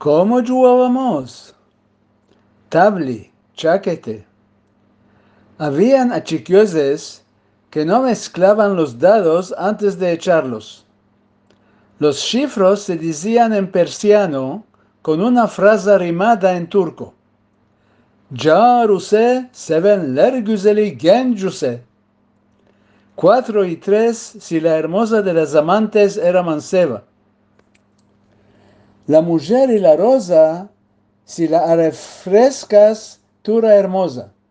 ¿Cómo jugábamos? Tabli, chaquete. Habían achiquioses que no mezclaban los dados antes de echarlos. Los cifros se decían en persiano con una frase rimada en turco. Jaruse sevenler güzeli gencuse. 4 y 3 si la hermosa de las amantes era manceba. La mujer y la rosa si la refrescas tura hermosa.